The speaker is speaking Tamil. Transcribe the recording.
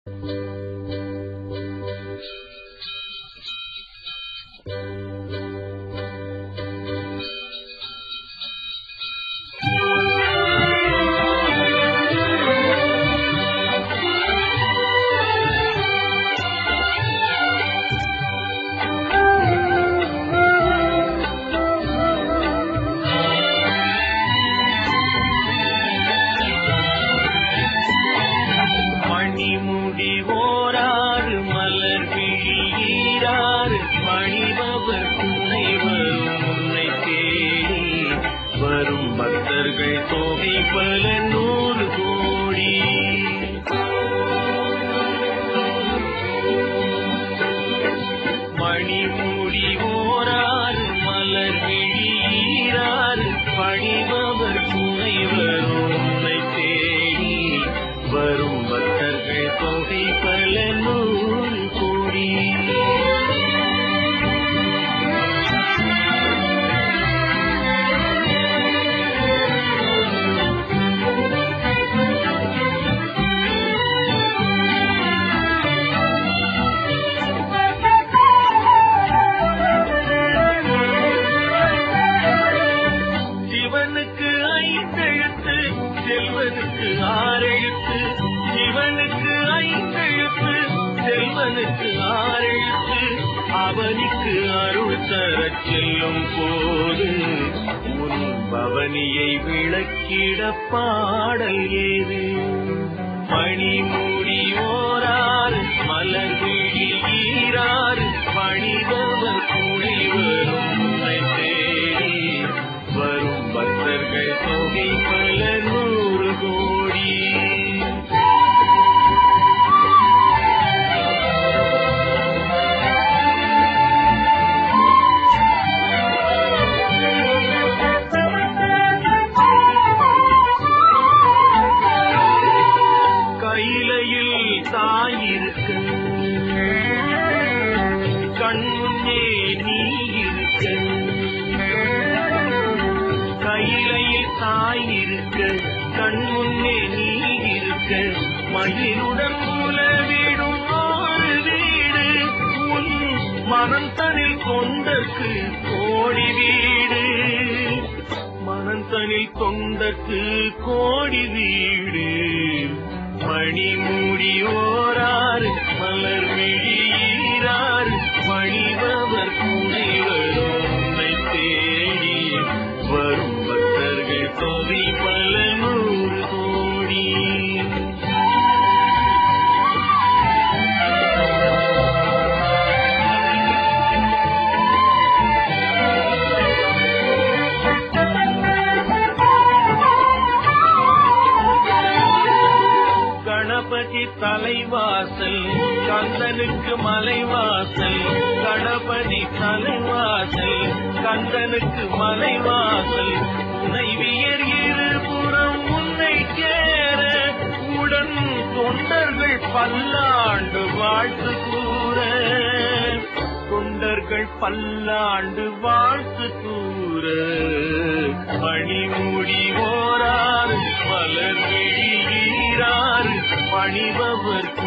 அவனுக்கு அருள் தரச் செல்லும் போது உன் பவனியை விளக்கிட பாடல் ஏது? மணிமுடி ஓராறு மலர் விழி ஈராறு பணிபவர் கூடி வரும் உன்னை தேடி வரும் பக்தர்கள் தொகை பல 100 கோடி. தாயிருக்க கண்முன்னே நீ இருக்க, கையிலையில் தாயிருக்க கண்முன்னே நீ இருக்க, மகிழுடன் உலவிடும் ஒரு வீடு உன் மனம் தனில் கொண்டற்கு கோடி வீடு, மனம் தனில் கொண்டற்கு கோடி வீடு. மணிமுடி ஓராறு மலர் விழி ஈராறு பணிபவர் துணை வரும் உன்னை தேடி வரும் பக்தர்கள் தொகை பல 100 கோடி. கணபதி தலைவாசல் கந்தனுக்கு மலைவாசல், கணபதி தலைவாசல் கந்தனுக்கு மலைவாசல், துணைவியர் இருபுறம் உன்னை சேர உடன் தொண்டர்கள் பல்லாண்டு வாழ்த்து கூற, தொண்டர்கள் பல்லாண்டு வாழ்த்து கூற. மணிமுடி ஓராறு மலர் விழி ஈராறு பணிபவர்